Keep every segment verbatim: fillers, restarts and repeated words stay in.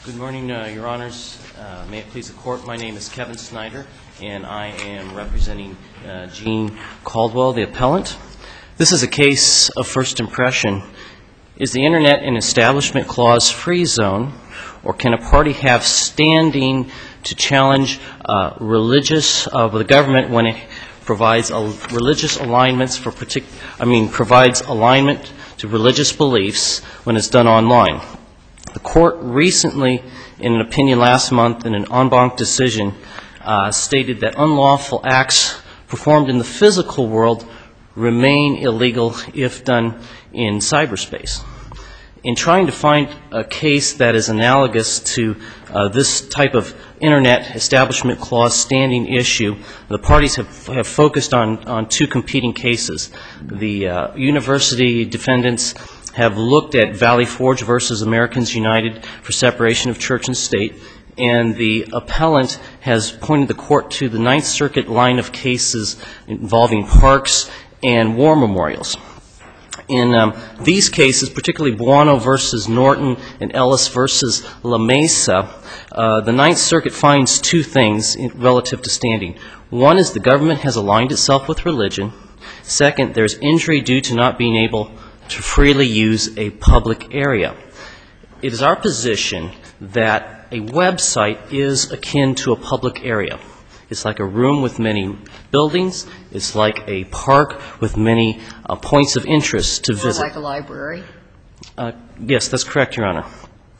Good morning, uh, Your Honors. Uh, may it please the Court, my name is Kevin Snyder, and I am representing uh, Jean Caldwell, the appellant. This is a case of first impression. Is the Internet an Establishment Clause-free zone, or can a party have standing to challenge uh, religious, uh, the government when it provides a, religious alignments for partic- I mean, provides alignment to religious beliefs when it's done online? The Court recently, in an opinion last month in an en banc decision, uh, stated that unlawful acts performed in the physical world remain illegal if done in cyberspace. In trying to find a case that is analogous to uh, this type of Internet Establishment Clause standing issue, the parties have, have focused on, on two competing cases. The uh, university defendants have looked at Valley Forge versus Americans United for separation of church and state, and the appellant has pointed the Court to the Ninth Circuit line of cases involving parks and war memorials. In um, these cases, particularly Buono versus Norton and Ellis versus La Mesa, uh, the Ninth Circuit finds two things in, relative to standing. One is the government has aligned itself with religion. Second, there's injury due to not being able to freely use a public area. It is our position that a website is akin to a public area. It's like a room with many buildings. It's like a park with many uh, points of interest to visit. Or like a library? Uh, yes, that's correct, Your Honor.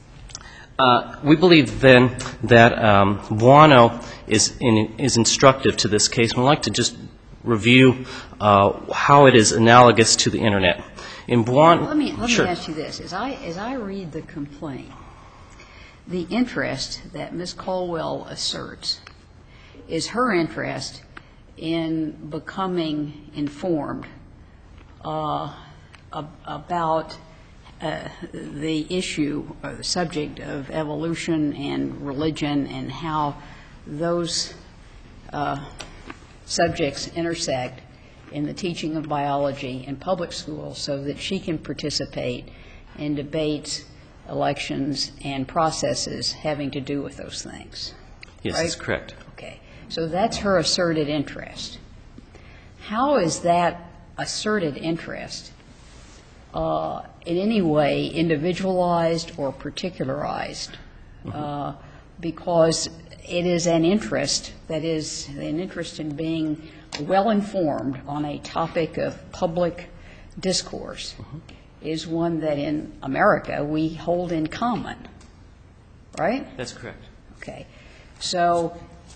Uh, we believe then that um, Buono is, in, is instructive to this case. We'd like to just review uh, how it is analogous to the Internet. In Buono, let me, let sure. me ask you this. As I, as I read the complaint, the interest that Miz Caldwell asserts is her interest in becoming informed uh, ab- about uh, the issue or the subject of evolution and religion and how those uh, subjects intersect in the teaching of biology in public schools so that she can participate in debates, elections, and processes having to do with those things. Yes, right? that's correct. Okay. So that's her asserted interest. How is that asserted interest uh, in any way individualized or particularized? Mm-hmm. Uh, because it is an interest that is an interest in being well-informed on a topic of public discourse mm-hmm. is one that in America we hold in common, right? That's correct. Okay. So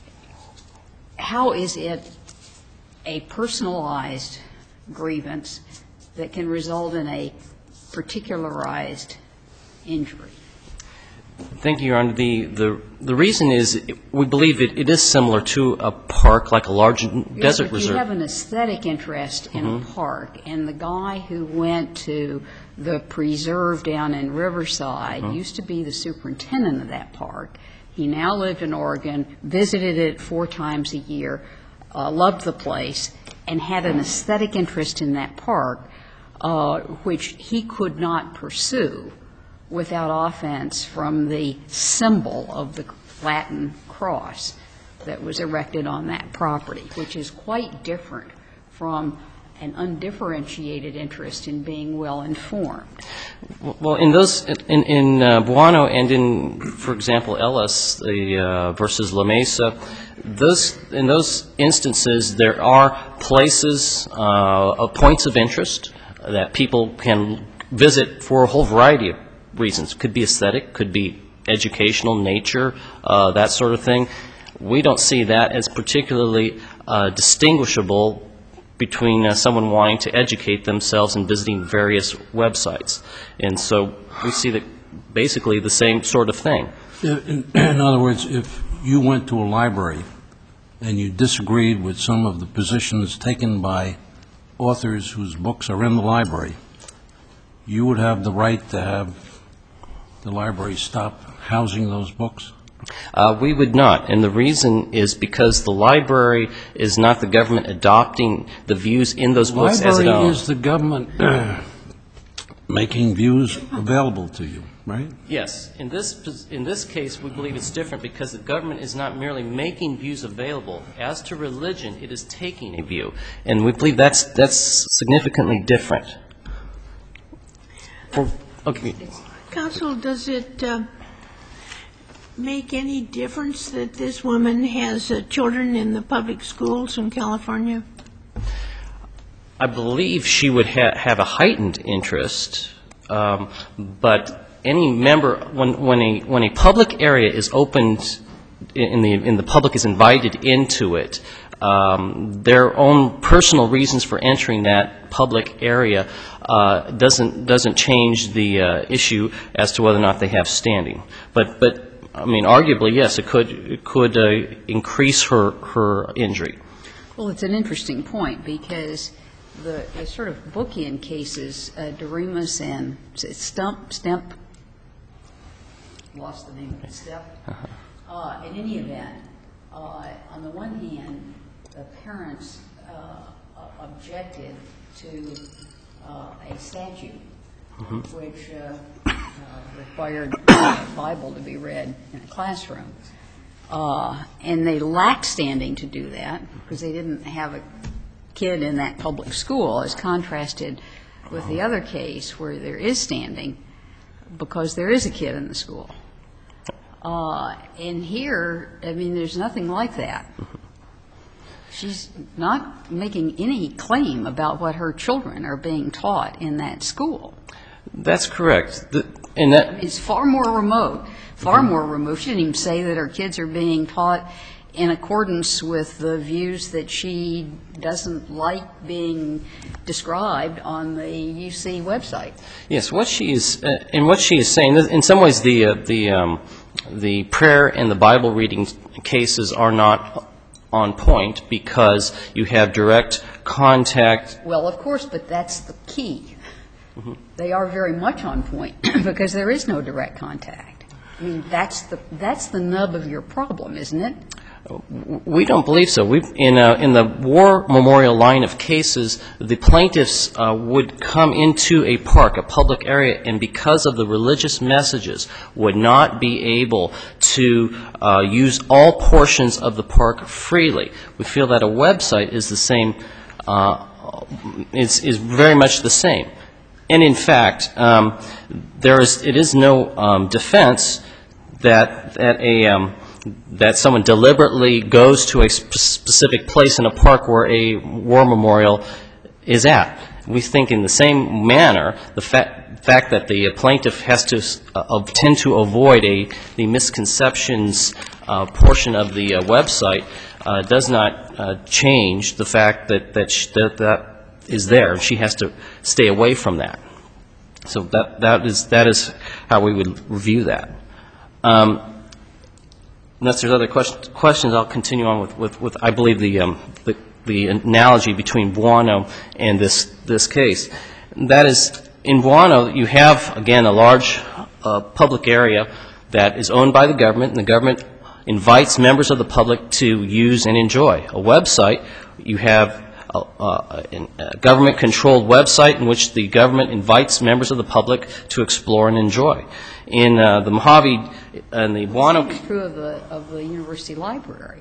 how is it a personalized grievance that can result in a particularized injury? Thank you, Your Honor. The, the, the reason is we believe it, it is similar to a park, like a large yeah, desert but reserve. You have an aesthetic interest in mm-hmm. a park, and the guy who went to the preserve down in Riverside mm-hmm. used to be the superintendent of that park. He now lived in Oregon, visited it four times a year, uh, loved the place, and had an aesthetic interest in that park, uh, which he could not pursue without offense from the symbol of the Latin cross that was erected on that property, which is quite different from an undifferentiated interest in being well informed. Well, in those, in, in uh, Buono and in, for example, Ellis the, uh, versus La Mesa, those, in those instances there are places, uh, of points of interest that people can visit for a whole variety of reasons. Could be aesthetic, could be educational, nature, uh, that sort of thing. We don't see that as particularly uh, distinguishable between uh, someone wanting to educate themselves and visiting various websites. And so we see that basically the same sort of thing. In, in other words, if you went to a library and you disagreed with some of the positions taken by authors whose books are in the library, you would have the right to have the library stop housing those books? Uh, we would not, and the reason is because the library is not the government adopting the views in those books as it Library owns. is the government making views available to you, right? Yes. In this, pos- in this case, we believe it's different because the government is not merely making views available. As to religion, it is taking a view. And we believe that's, that's significantly different. For, okay. Counsel, does it uh, make any difference that this woman has uh, children in the public schools in California? I believe she would ha- have a heightened interest, um, but any member, when, when a when a public area is opened, in the in the public is invited into it, um, their own personal reasons for entering that public area uh, doesn't doesn't change the uh, issue as to whether or not they have standing. But but I mean, arguably, yes, it could it could uh, increase her her injury. Well, it's an interesting point because the, the sort of bookend cases, uh, Doremus and Stump, Stemp, lost the name of the step. Uh, in any event, uh, on the one hand, the parents uh, objected to uh, a statute mm-hmm. which uh, uh, required the Bible to be read in a classroom. Uh, and they lacked standing to do that because they didn't have a kid in that public school, as contrasted with the other case where there is standing because there is a kid in the school. Uh, and here, I mean, there's nothing like that. She's not making any claim about what her children are being taught in that school. That's correct. The, and that it's far more remote, far mm-hmm. more remote. She didn't even say that her kids are being taught in accordance with the views that she doesn't like being described on the U C website. Yes, what she is, uh, and what she is saying, in some ways the uh, the um, the prayer and the Bible reading cases are not on point because you have direct contact. Well, of course, but that's the key. Mm-hmm. They are very much on point because there is no direct contact. I mean, that's the that's the nub of your problem, isn't it? We don't believe so. We, in, uh, in the war memorial line of cases, the plaintiffs uh, would come into a park, a public area, and because of the religious messages, would not be able to uh, use all portions of the park freely. We feel that a website is the same, uh, is, is very much the same. And in fact, um, there is, it is no um, defense that, that a um, that someone deliberately goes to a sp- specific place in a park where a war memorial is at. We think in the same manner, the fa- fact that the plaintiff has to uh, tend to avoid a the misconceptions uh, portion of the uh, website uh, does not uh, change the fact that that, sh- that that is there. She has to stay away from that. So that that is that is how we would review that. Um, Unless there's other quest- questions, I'll continue on with, with, with I believe, the, um, the the analogy between Buono and this this case. That is, in Buono, you have, again, a large uh, public area that is owned by the government, and the government invites members of the public to use and enjoy. A website, you have a, a, a government-controlled website in which the government invites members of the public to explore and enjoy. In uh, the Mojave and the Buono... It's true of the, of the university library.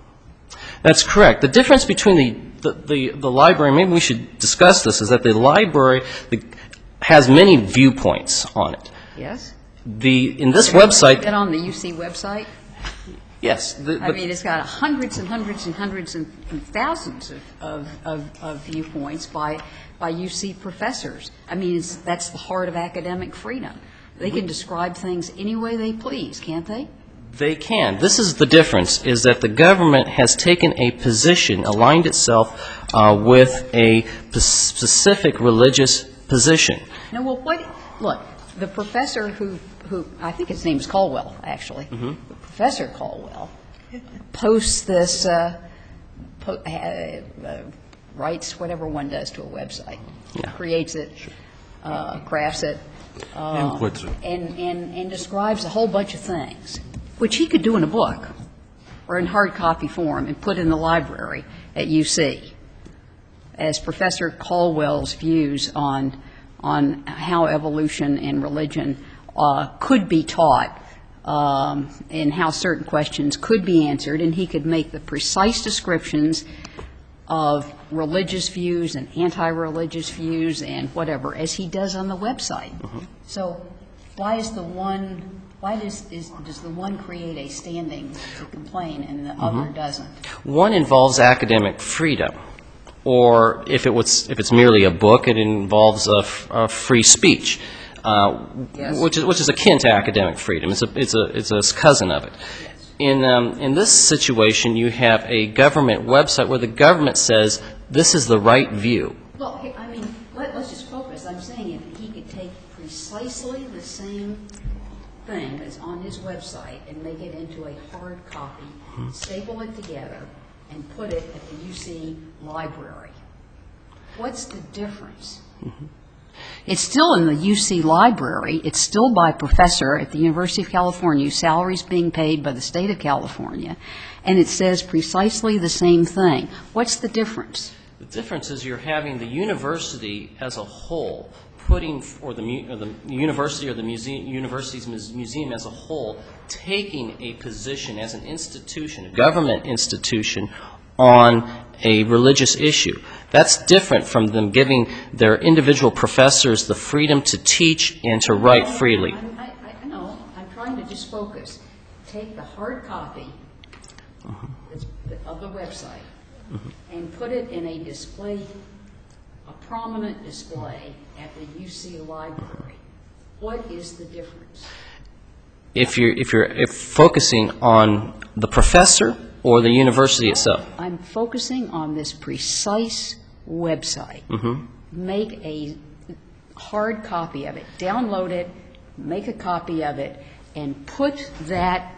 That's correct. The difference between the, the, the, the library, maybe we should discuss this, is that the library the, has many viewpoints on it. Yes? The, in this website... Get on the U C website? Yes. The, I mean, it's got hundreds and hundreds and hundreds and, and thousands of, of, of, of viewpoints by, by U C professors. I mean, it's, that's the heart of academic freedom. They can describe things any way they please, can't they? They can. This is the difference, is that the government has taken a position, aligned itself uh, with a p- specific religious position. No, well, what, look, the professor who, who I think his name is Caldwell, actually, mm-hmm. Professor Caldwell, posts this, uh, po- uh, uh, writes whatever one does to a website, yeah. creates it, uh, crafts it, Uh, Inputs it. And, and, and describes a whole bunch of things, which he could do in a book or in hard copy form and put in the library at U C as Professor Caldwell's views on on how evolution and religion uh, could be taught, um, and how certain questions could be answered, and he could make the precise descriptions of religious views and anti-religious views and whatever, as he does on the website. Mm-hmm. So why is the one, why does, is, does the one create a standing to complain and the Mm-hmm. other doesn't? One involves academic freedom, or if it was, if it's merely a book, it involves a, f- a free speech, uh, Yes. which is which is akin to academic freedom. It's a it's a it's a cousin of it. In um, in this situation, you have a government website where the government says this is the right view. Well, he- I mean, let, let's just focus. I'm saying if he could take precisely the same thing that's on his website and make it into a hard copy, staple it together, and put it at the U C library, what's the difference? It's still in the U C library. It's still by a professor at the University of California, whose salary's being paid by the state of California, and it says precisely the same thing. What's the difference? The difference is you're having the university as a whole putting, or the, mu- or the university or the museum, university's mus- museum as a whole, taking a position as an institution, a government institution, on a religious issue. That's different from them giving their individual professors the freedom to teach and to write freely. I'm- I, I know. I'm trying to just focus. Take the hard copy that's of the website and put it in a display, a prominent display at the U C library. What is the difference? If you're, if you're if focusing on the professor or the university itself. I'm focusing on this precise website. Mm-hmm. Make a hard copy of it, download it, make a copy of it, and put that,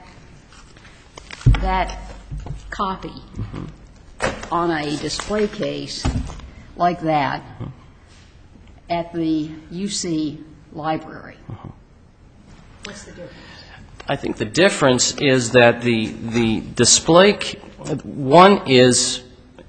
that copy on a display case like that at the U C library. What's the difference? I think the difference is that the the display, c- one is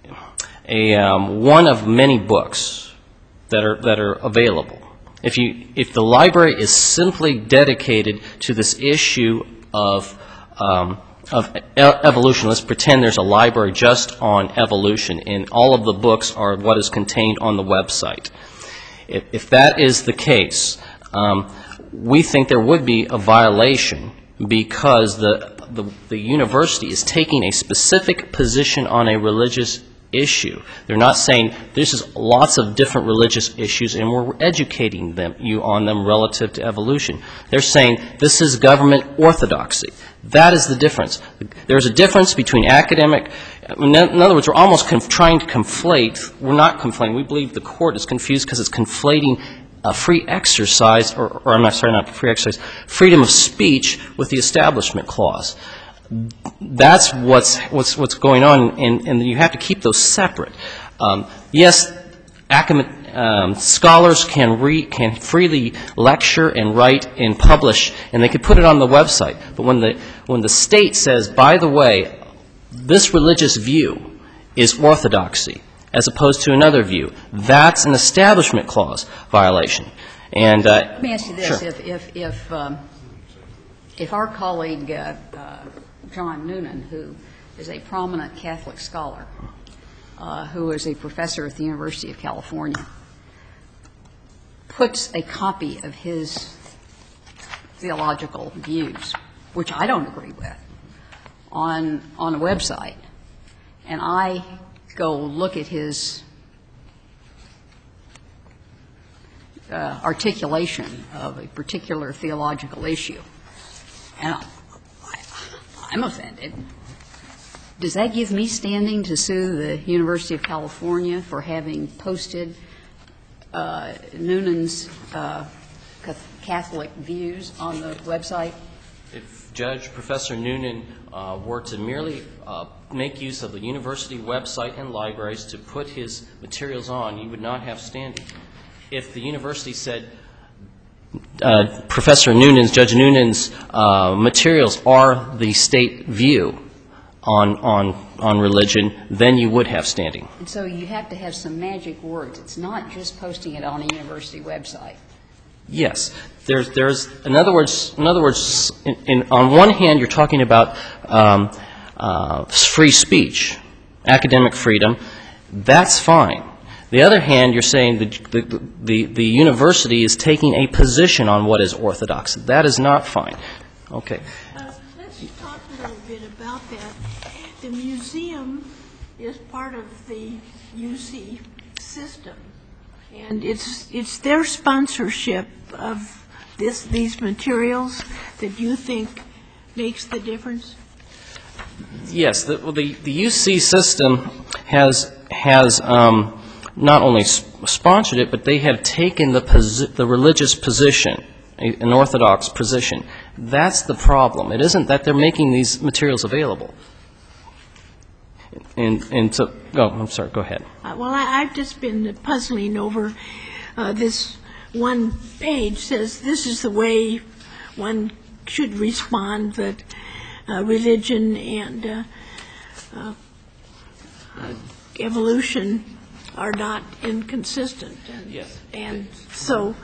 a um, one of many books that are that are available. If you if the library is simply dedicated to this issue of um, of e- evolution, let's pretend there's a library just on evolution, and all of the books are what is contained on the website. If, if that is the case, um, we think there would be a violation because the, the the university is taking a specific position on a religious issue. They're not saying this is lots of different religious issues and we're educating them you on them relative to evolution. They're saying this is government orthodoxy. That is the difference. There's a difference between academic. In other words, we're almost conf- trying to conflate. We're not conflating. We believe the court is confused because it's conflating a free exercise, or, or I'm not sorry, not free exercise, freedom of speech with the Establishment Clause. That's what's what's what's going on, and, and you have to keep those separate. Um, yes, academic um, scholars can re, can freely lecture and write and publish, and they could put it on the website. But when the when the state says, by the way, this religious view is orthodoxy, as opposed to another view, that's an Establishment Clause violation. And uh, Let me ask you this. sure. If, if, if, um, if our colleague, uh, uh, John Noonan, who is a prominent Catholic scholar, uh, who is a professor at the University of California, puts a copy of his theological views, which I don't agree with, on, on a website, and I go look at his uh, articulation of a particular theological issue, and I, I'm offended. Does that give me standing to sue the University of California for having posted uh, Noonan's uh, Catholic views on the website? If Judge Professor Noonan uh, were to merely uh, make use of the university website and libraries to put his materials on, he would not have standing. If the university said, uh, Professor Noonan's, Judge Noonan's uh, materials are the state view on on on religion, then you would have standing. And so you have to have some magic words. It's not just posting it on a university website. Yes, there's, there's, in other words, in other words, in, in, on one hand, you're talking about um, uh, free speech, academic freedom. That's fine. The other hand, you're saying the, the the the university is taking a position on what is orthodox. That is not fine. Okay. Uh, let's talk a little bit about that. The museum is part of the U C system. And it's it's their sponsorship of this these materials that you think makes the difference? Yes, the well, the, the U C system has has um, not only sp- sponsored it, but they have taken the posi- the religious position, a, an orthodox position. That's the problem. It isn't that they're making these materials available. And and so, oh, I'm sorry. Go ahead. Uh, well, I, I've just been puzzling over uh, this one page says this is the way one should respond, that uh, religion and uh, uh, uh, evolution are not inconsistent. And, Yes. And so,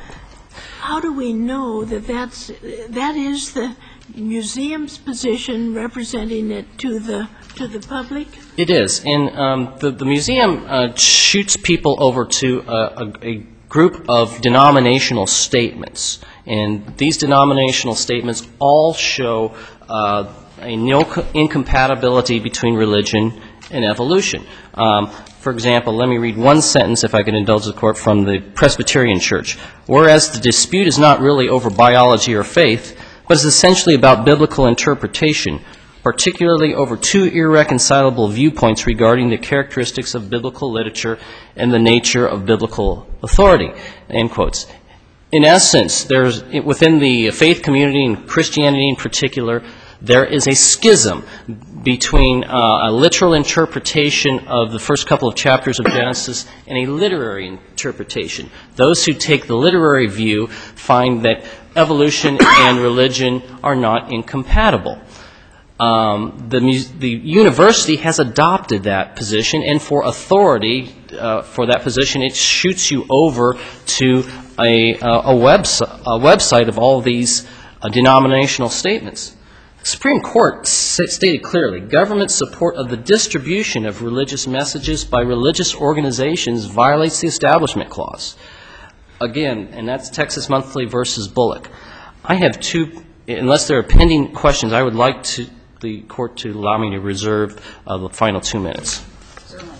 how do we know that that's that is the museum's position, representing it to the to the public? It is, and um, the the museum uh, shoots people over to a, a, a group of denominational statements, and these denominational statements all show uh, a no co- incompatibility between religion and evolution. Um, for example, let me read one sentence, if I can indulge the court, from the Presbyterian Church. Whereas the dispute is not really over biology or faith, but is essentially about biblical interpretation, particularly over two irreconcilable viewpoints regarding the characteristics of biblical literature and the nature of biblical authority, end quotes. In essence, there's, within the faith community and Christianity in particular, there is a schism between uh, a literal interpretation of the first couple of chapters of Genesis and a literary interpretation. Those who take the literary view find that evolution and religion are not incompatible. Um, the, the university has adopted that position, and for authority uh, for that position, it shoots you over to a, a, webs- a website of all these uh, denominational statements. The Supreme Court stated clearly, government support of the distribution of religious messages by religious organizations violates the Establishment Clause. Again, and that's Texas Monthly versus Bullock. I have two, unless there are pending questions, I would like to the court to allow me to reserve uh, the final two minutes. Certainly.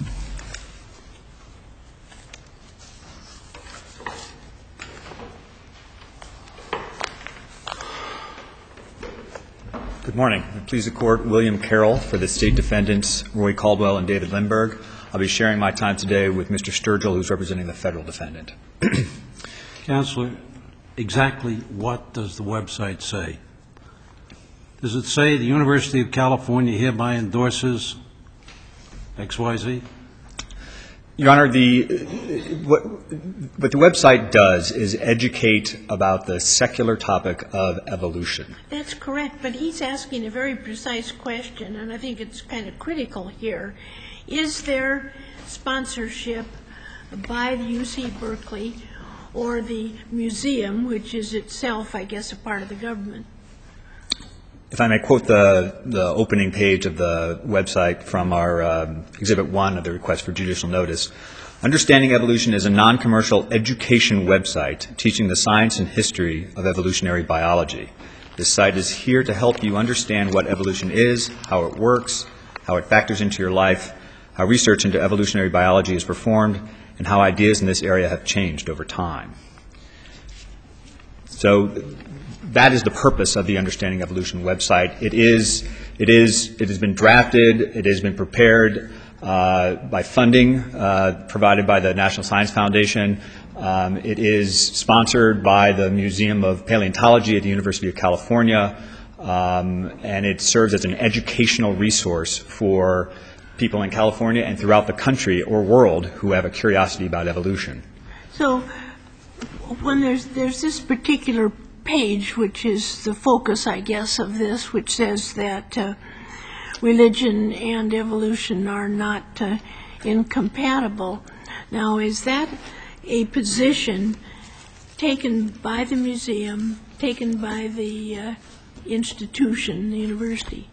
Good morning. Please the court, William Carroll for the state defendants, Roy Caldwell and David Lindberg. I'll be sharing my time today with Mister Sturgill, who's representing the federal defendant. Counselor, exactly what does the website say? Does it say the University of California hereby endorses X Y Z? Your Honor, the, what, what the website does is educate about the secular topic of evolution. That's correct, but he's asking a very precise question, and I think it's kind of critical here. Is there sponsorship by the U C Berkeley or the museum, which is itself, I guess, a part of the government? If I may quote the, the opening page of the website from our um, Exhibit one of the request for judicial notice, Understanding Evolution is a non-commercial education website teaching the science and history of evolutionary biology. This site is here to help you understand what evolution is, how it works, how it factors into your life, how research into evolutionary biology is performed, and how ideas in this area have changed over time. So that is the purpose of the Understanding Evolution website. It is, it is, it has been drafted, it has been prepared uh, by funding uh, provided by the National Science Foundation. Um, it is sponsored by the Museum of Paleontology at the University of California, um, and it serves as an educational resource for people in California and throughout the country or world who have a curiosity about evolution. So when there's there's this particular page, which is the focus, I guess, of this, which says that uh, religion and evolution are not uh, incompatible. Now, is that a position taken by the museum, taken by the uh, institution, the university?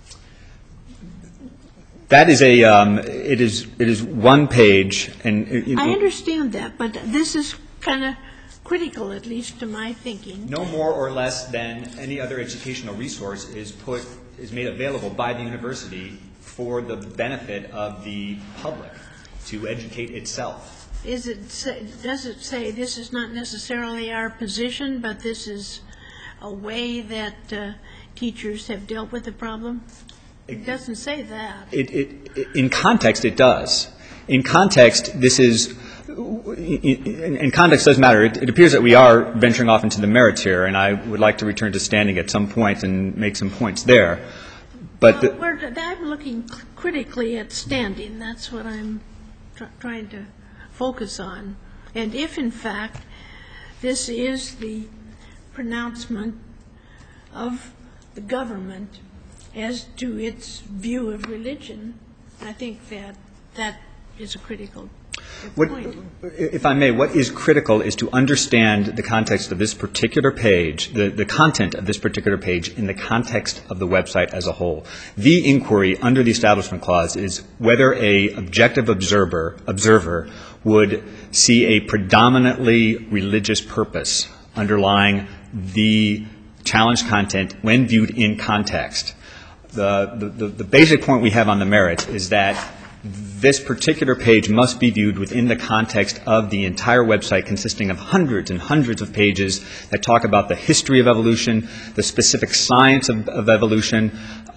That is a, um, it is, it is one page, and... It, I understand that, but this is kind of critical, at least to my thinking. No more or less than any other educational resource is put, is made available by the university for the benefit of the public to educate itself. Is it, does it say this is not necessarily our position, but this is a way that uh, teachers have dealt with the problem? It doesn't say that. It, it, in context, it does. In context, this is, in, in context does matter. It, it appears that we are venturing off into the merits here, and I would like to return to standing at some point and make some points there. But well, the, we're, I'm looking critically at standing. That's what I'm tr trying to focus on. And if, in fact, this is the pronouncement of the government as to its view of religion, I think that that is a critical what, point. If I may, what is critical is to understand the context of this particular page, the, the content of this particular page in the context of the website as a whole. The inquiry under the Establishment Clause is whether a objective observer, observer would see a predominantly religious purpose underlying the challenged content when viewed in context. The, the, the basic point we have on the merits is that this particular page must be viewed within the context of the entire website, consisting of hundreds and hundreds of pages that talk about the history of evolution, the specific science of, of evolution,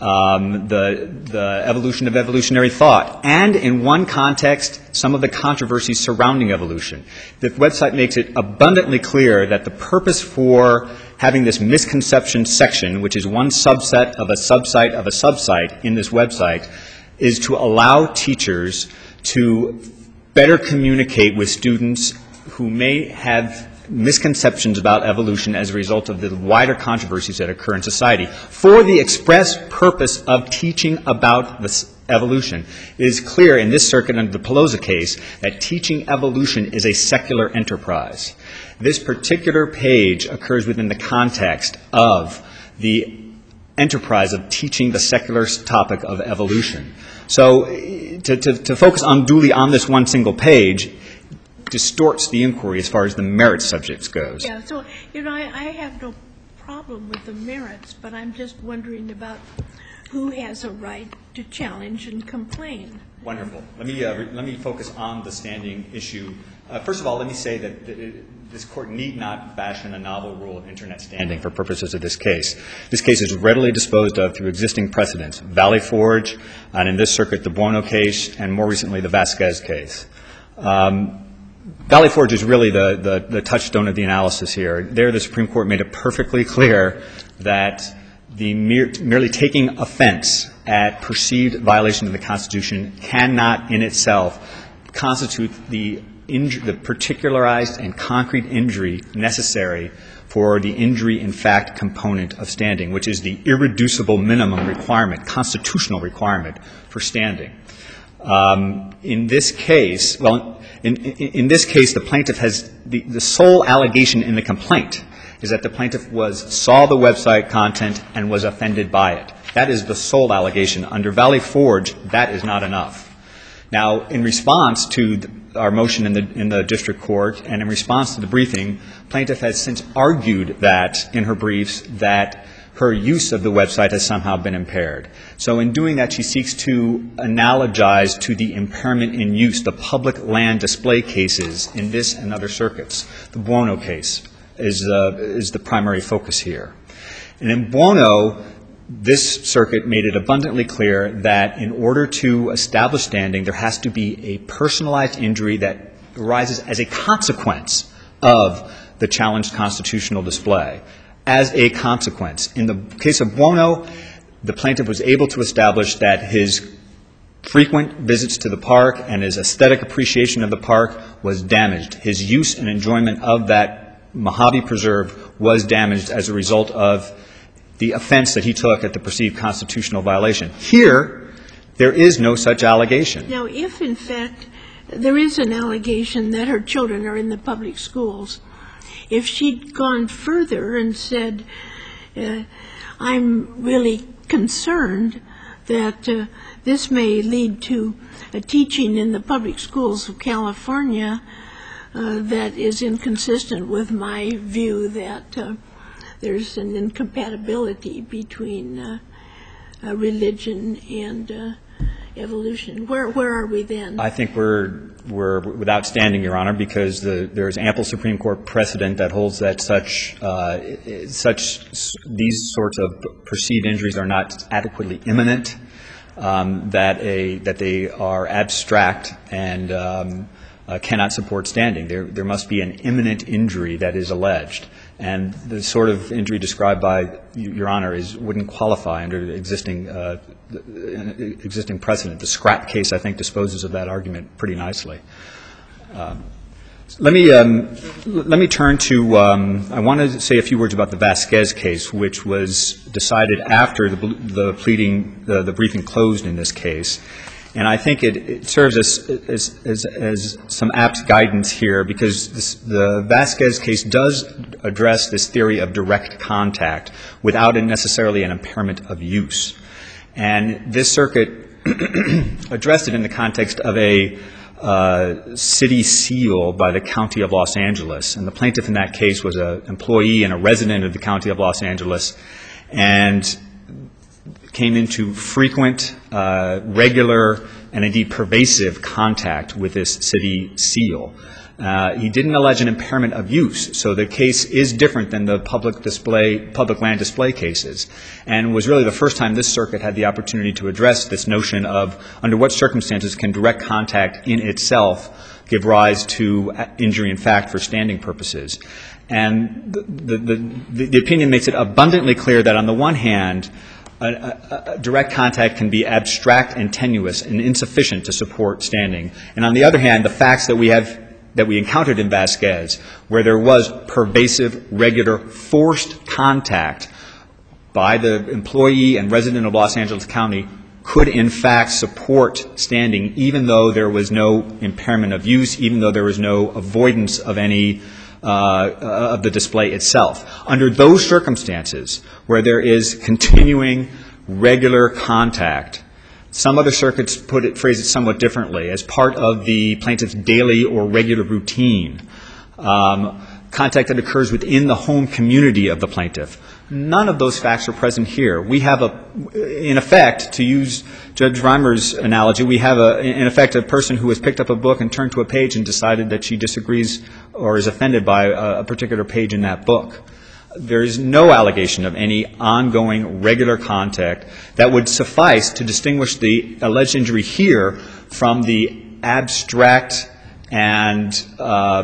um, the, the evolution of evolutionary thought, and in one context, some of the controversies surrounding evolution. The website makes it abundantly clear that the purpose for having this misconception section, which is one subset of a subsite of a subsite in this website, is to allow teachers to better communicate with students who may have misconceptions about evolution as a result of the wider controversies that occur in society, for the express purpose of teaching about this evolution. It is clear in this circuit under the Pelosi case that teaching evolution is a secular enterprise. This particular page occurs within the context of the enterprise of teaching the secular topic of evolution. So to, to, to focus unduly on this one single page distorts the inquiry as far as the merits subjects goes. Yeah, so, you know, I, I have no problem with the merits, but I'm just wondering about who has a right to challenge and complain. Wonderful. Let me, uh, let me focus on the standing issue. Uh, first of all, let me say that it, this Court need not fashion a novel rule of Internet standing for purposes of this case. This case is readily disposed of through existing precedents, Valley Forge, and in this circuit, the Buono case, and more recently, the Vasquez case. Um, Valley Forge is really the, the, the touchstone of the analysis here. There, the Supreme Court made it perfectly clear that the mere, merely taking offense at perceived violation of the Constitution cannot in itself constitute the, inju- the particularized and concrete injury necessary for the injury in fact component of standing, which is the irreducible minimum requirement, constitutional requirement for standing. Um, in this case, well, in, in, in this case, the plaintiff has the, the sole allegation in the complaint is that the plaintiff was saw the website content and was offended by it. That is the sole allegation. Under Valley Forge, that is not enough. Now, in response to the, our motion in the in the district court and in response to the briefing, plaintiff has since argued that in her briefs that her use of the website has somehow been impaired. So in doing that, she seeks to analogize to the impairment in use, the public land display cases in this and other circuits. The Buono case is, uh, is the primary focus here. And in Buono, this circuit made it abundantly clear that in order to establish standing, there has to be a personalized injury that arises as a consequence of the challenged constitutional display. As a consequence. In the case of Buono, the plaintiff was able to establish that his frequent visits to the park and his aesthetic appreciation of the park was damaged. His use and enjoyment of that Mojave Preserve was damaged as a result of the offense that he took at the perceived constitutional violation. Here, there is no such allegation. Now, if in fact there is an allegation that her children are in the public schools, if she'd gone further and said, uh, I'm really concerned that uh, this may lead to a teaching in the public schools of California uh, that is inconsistent with my view that uh, there's an incompatibility between uh, uh, religion and uh, evolution. Where where are we then? I think we're we're without standing, Your Honor, because the, there's ample Supreme Court precedent that holds that such uh, such these sorts of perceived injuries are not adequately imminent, um, that a that they are abstract and um, uh, cannot support standing. There there must be an imminent injury that is alleged. And the sort of injury described by Your Honor is wouldn't qualify under the existing uh, existing precedent. The Scrapp case, I think, disposes of that argument pretty nicely. Um, let me um, let me turn to. Um, I want to say a few words about the Vasquez case, which was decided after the, the pleading, the, the briefing closed in this case. And I think it, it serves as, as, as, as some apt guidance here, because this, the Vasquez case does address this theory of direct contact without necessarily an impairment of use. And this circuit addressed it in the context of a uh, city seal by the County of Los Angeles. And the plaintiff in that case was an employee and a resident of the County of Los Angeles, and came into frequent, uh, regular, and indeed pervasive contact with this city seal. Uh, he didn't allege an impairment of use, so the case is different than the public display, public land display cases, and was really the first time this circuit had the opportunity to address this notion of under what circumstances can direct contact in itself give rise to injury in fact for standing purposes. And the, the, the, the opinion makes it abundantly clear that on the one hand, A, a, a direct contact can be abstract and tenuous and insufficient to support standing. And on the other hand, the facts that we have, that we encountered in Vasquez, where there was pervasive, regular, forced contact by the employee and resident of Los Angeles County, could in fact support standing, even though there was no impairment of use, even though there was no avoidance of any Uh, of the display itself. Under those circumstances, where there is continuing, regular contact, some other circuits put it, phrase it somewhat differently, as part of the plaintiff's daily or regular routine, um, contact that occurs within the home community of the plaintiff. None of those facts are present here. We have a, in effect, to use Judge Reimer's analogy, we have a, in effect, a person who has picked up a book and turned to a page and decided that she disagrees or is offended by a, a particular page in that book. There is no allegation of any ongoing, regular contact that would suffice to distinguish the alleged injury here from the abstract and uh,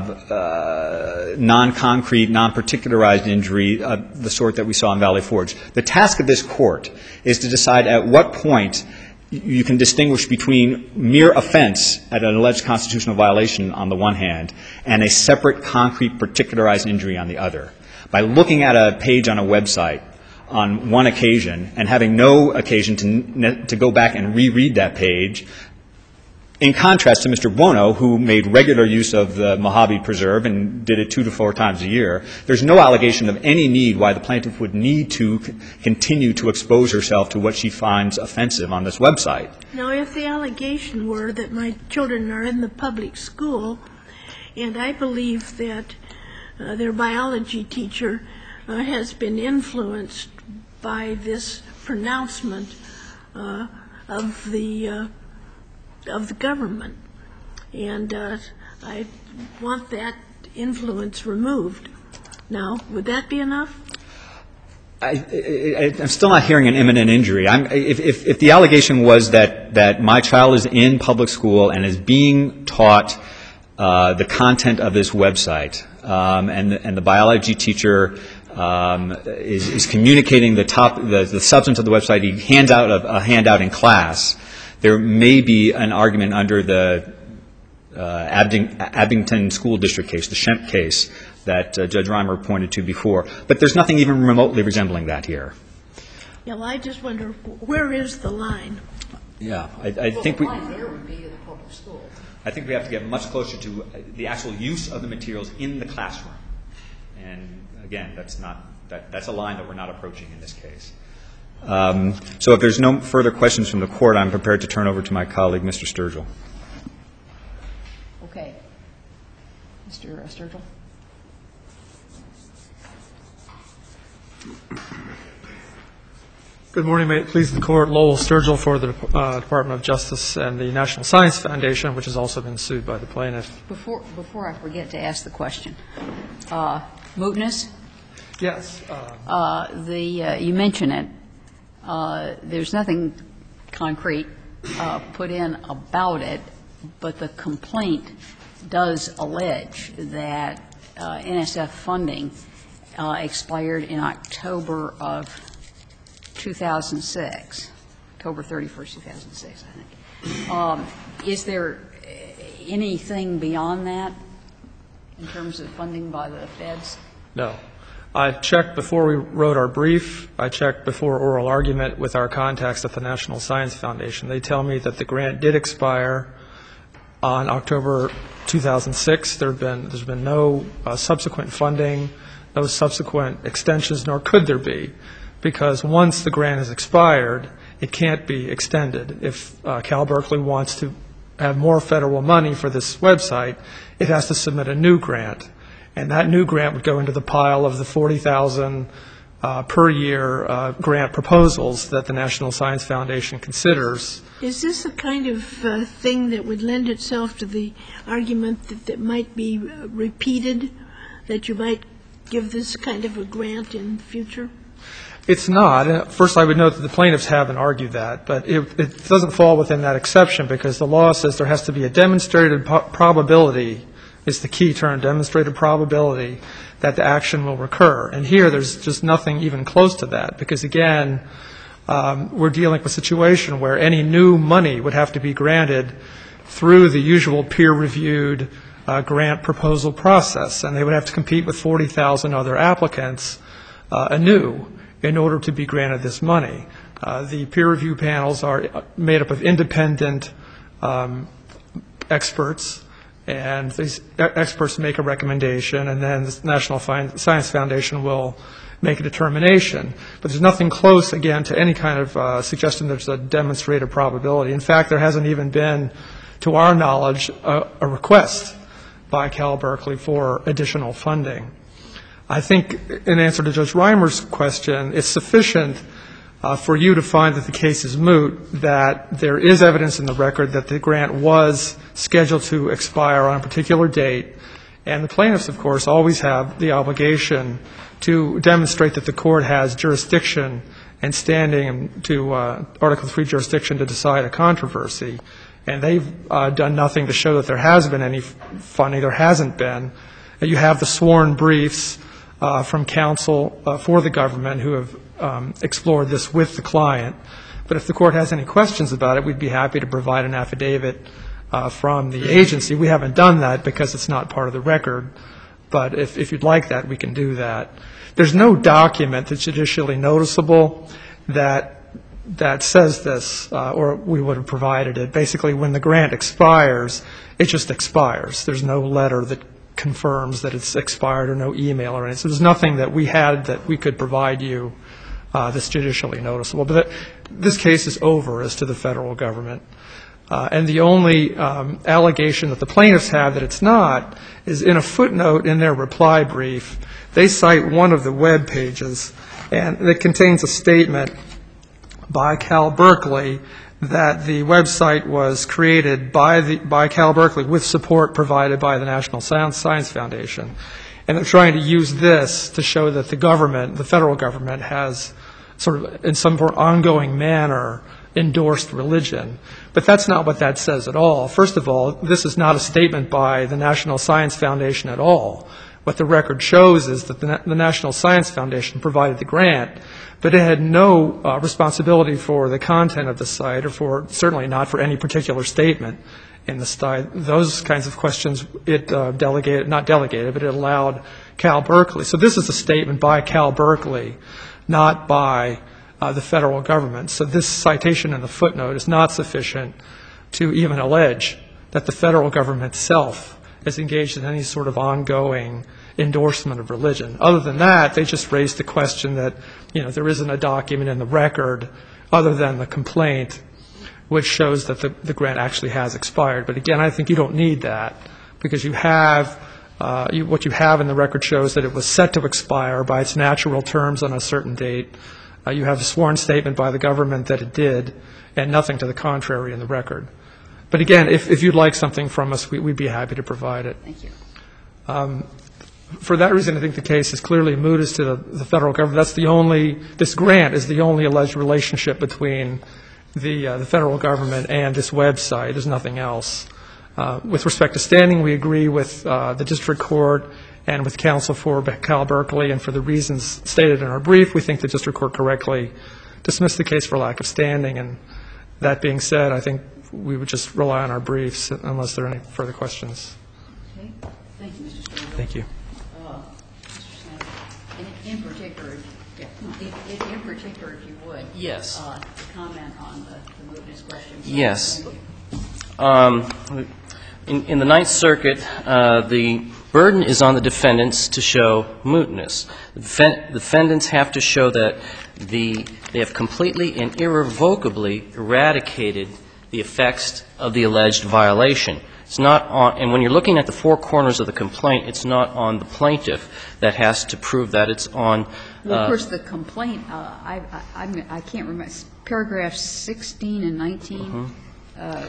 uh, non-concrete, non-particularized injury, uh, the sort that we saw in Valley Forge. The task of this court is to decide at what point you can distinguish between mere offense at an alleged constitutional violation on the one hand and a separate, concrete, particularized injury on the other. By looking at a page on a website on one occasion and having no occasion to, to go back and reread that page, in contrast to Mister Buono, who made regular use of the Mojave Preserve and did it two to four times a year, there's no allegation of any need why the plaintiff would need to c- continue to expose herself to what she finds offensive on this website. Now, if the allegation were that my children are in the public school, and I believe that uh, their biology teacher uh, has been influenced by this pronouncement uh, of the uh, of the government, and uh, I want that influence removed. Now, would that be enough? I, I, I'm still not hearing an imminent injury. I'm, if, if, if the allegation was that, that my child is in public school and is being taught uh, the content of this website, um, and, and the biology teacher um, is, is communicating the, top, the, the substance of the website, he hands out a, a handout in class, there may be an argument under the uh, Abing, Abington School District case, the Schempp case, that uh, Judge Reimer pointed to before. But there's nothing even remotely resembling that here. Yeah, well, I just wonder, where is the line? Yeah, I, I think we. Well, the line there would be the public school. I think we have to get much closer to the actual use of the materials in the classroom. And again, that's not that, that's a line that we're not approaching in this case. Um, so if there's no further questions from the court, I'm prepared to turn over to my colleague, Mister Sturgill. Okay. Mister Sturgill? Good morning. May it please the Court. Lowell Sturgill for the uh, Department of Justice and the National Science Foundation, which has also been sued by the plaintiff. Before, before I forget to ask the question, uh, mootness? Yes. Uh, Uh, the, uh, you mention it. Uh, there's nothing concrete uh, put in about it, but the complaint does allege that uh, N S F funding uh, expired in October of two thousand six, October thirty-first, two thousand six, I think. Um, is there anything beyond that in terms of funding by the feds? no. I checked before we wrote our brief. I checked before oral argument with our contacts at the National Science Foundation. They tell me that the grant did expire on October two thousand six. There have been, there's been no uh, subsequent funding, no subsequent extensions, nor could there be, because once the grant has expired, it can't be extended. If uh, Cal Berkeley wants to have more federal money for this website, it has to submit a new grant. And that new grant would go into the pile of the forty thousand uh, per year uh, grant proposals that the National Science Foundation considers. Is this the kind of uh, thing that would lend itself to the argument that that might be uh, repeated, that you might give this kind of a grant in the future? It's not. First, I would note that the plaintiffs haven't argued that, but it, it doesn't fall within that exception because the law says there has to be a demonstrated po- probability, is the key term, demonstrated probability, that the action will recur. And here there's just nothing even close to that because, again, um, we're dealing with a situation where any new money would have to be granted through the usual peer-reviewed uh, grant proposal process, and they would have to compete with forty thousand other applicants uh, anew in order to be granted this money. Uh, the peer review panels are made up of independent um, experts, and these experts make a recommendation, and then the National Science Foundation will make a determination. But there's nothing close, again, to any kind of uh, suggestion there's a demonstrated probability. In fact, there hasn't even been, to our knowledge, a, a request by Cal Berkeley for additional funding. I think in answer to Judge Reimer's question, it's sufficient uh, for you to find that the case is moot, that there is evidence in the record that the grant was scheduled to expire on a particular date, and the plaintiffs, of course, always have the obligation to demonstrate that the court has jurisdiction and standing to uh, Article three jurisdiction to decide a controversy. And they've uh, done nothing to show that there has been any funding. There hasn't been. You have the sworn briefs uh, from counsel uh, for the government who have um, explored this with the client. But if the court has any questions about it, we'd be happy to provide an affidavit uh, from the agency. We haven't done that because it's not part of the record. But if, if you'd like that, we can do that. There's no document that's judicially noticeable that that says this, uh, or we would have provided it. Basically, when the grant expires, it just expires. There's no letter that confirms that it's expired or no email or anything. So there's nothing that we had that we could provide you uh, that's judicially noticeable. But that, this case is over as to the federal government. Uh, and the only um, allegation that the plaintiffs have that it's not is in a footnote in their reply brief. They cite one of the web pages, and it contains a statement by Cal Berkeley that the website was created by the by Cal Berkeley with support provided by the National Science Foundation. And they're trying to use this to show that the government, the federal government, has sort of in some ongoing manner endorsed religion. But that's not what that says at all. First of all, this is not a statement by the National Science Foundation at all. What the record shows is that the, Na- the National Science Foundation provided the grant, but it had no uh, responsibility for the content of the site, or for certainly not for any particular statement in the site. Those kinds of questions it uh, delegated, not delegated, but it allowed Cal Berkeley. So this is a statement by Cal Berkeley, not by uh, the federal government. So this citation in the footnote is not sufficient to even allege that the federal government itself is engaged in any sort of ongoing endorsement of religion. Other than that, they just raised the question that, you know, there isn't a document in the record other than the complaint which shows that the, the grant actually has expired. But again, I think you don't need that, because you have, uh, you, what you have in the record shows that it was set to expire by its natural terms on a certain date. Uh, you have a sworn statement by the government that it did, and nothing to the contrary in the record. But again, if, if you'd like something from us, we, we'd be happy to provide it. Thank you. Um, for that reason, I think the case is clearly moot as to the, the federal government. That's the only, this grant is the only alleged relationship between the, uh, the federal government and this website. There's nothing else. Uh, with respect to standing, we agree with uh, the district court and with counsel for Cal Berkeley, and for the reasons stated in our brief, we think the district court correctly dismissed the case for lack of standing. And that being said, I think we would just rely on our briefs unless there are any further questions. Okay. Thank you, Mister Stewart. Thank you. Uh, Mister Snyder, in, in particular, yeah, in, in, in particular, if you would. Yes. Uh, comment on the, the mootness question. Yes. Um, in, in the Ninth Circuit, uh, the burden is on the defendants to show mootness. The defen- defendants have to show that the, they have completely and irrevocably eradicated the effects of the alleged violation. It's not on, and when you're looking at the four corners of the complaint, it's not on the plaintiff that has to prove that. It's on. Uh, well, of course, the complaint, uh, I, I, I, I can't remember, paragraphs sixteen and nineteen mm-hmm. uh,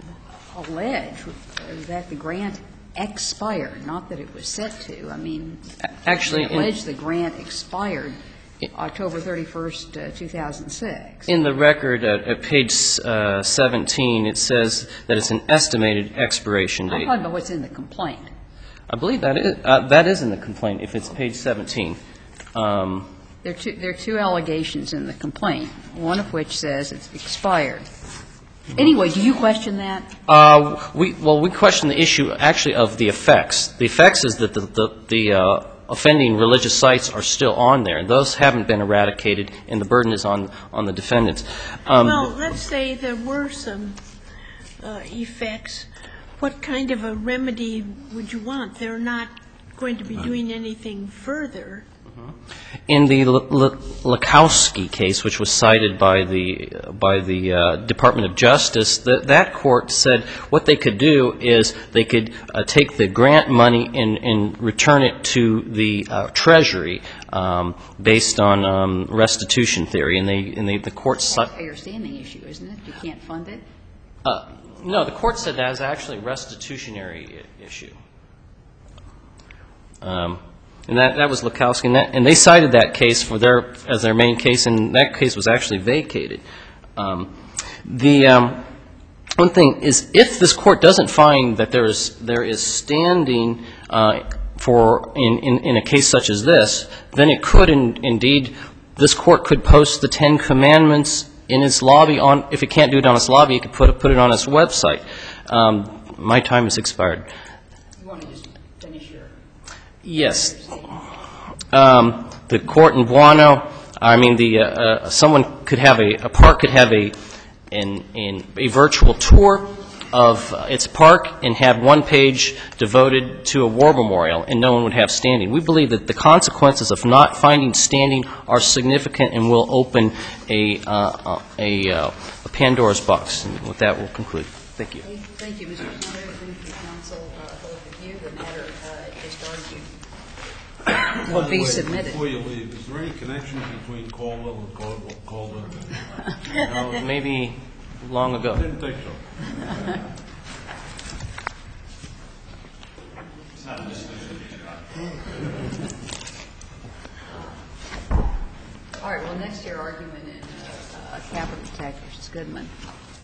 allege that the grant expired, not that it was set to. I mean, actually, they allege the grant expired October thirty-first, uh, two thousand six. In the record at, at page uh, seventeen, it says that it's an estimated expiration date. I'm talking about what's in the complaint. I believe that is, uh, that is in the complaint, if it's page seventeen. Um, there, are two, there are two allegations in the complaint, one of which says it's expired. Anyway, do you question that? Uh, we, well, we question the issue, actually, of the effects. The effects is that the, the, the uh, offending religious sites are still on there. Those haven't been eradicated, and the burden is on, on the defendants. Um, well, let's say there were some uh, effects. What kind of a remedy would you want? They're not going to be doing anything further. In the Lukowski case, which was cited by the by the uh, Department of Justice, that that court said what they could do is they could uh, take the grant money and, and return it to the uh, Treasury um, based on um, restitution theory, and they and they the court. That's a fair standing issue, isn't it? You can't fund it. Uh, no, the court said that is actually a restitutionary issue. Um, And that, that was Lukowski, and, that, and they cited that case for their, as their main case, and that case was actually vacated. Um, the um, one thing is, if this court doesn't find that there is there is standing uh, for in, in, in a case such as this, then it could in, indeed, this court could post the Ten Commandments in its lobby on. If it can't do it on its lobby, it could put it, put it on its website. Um, my time has expired. You want to just finish your. Yes. Um, the court in Buono, I mean, the uh, uh, someone could have a, a park could have a, an, an, a virtual tour of uh, its park and have one page devoted to a war memorial, and no one would have standing. We believe that the consequences of not finding standing are significant and will open a, uh, a, uh, a Pandora's box. And with that, we'll conclude. Thank you. Thank you, Mister Snyder. Thank you, counsel, uh, both of you. The matter uh, just argued will be submitted. Before you leave, is there any connection between Caldwell and Caldwell? Caldwell? No, maybe long ago. I didn't think so. All right, well, next year argument in uh, uh, Capital Tech versus Goodman.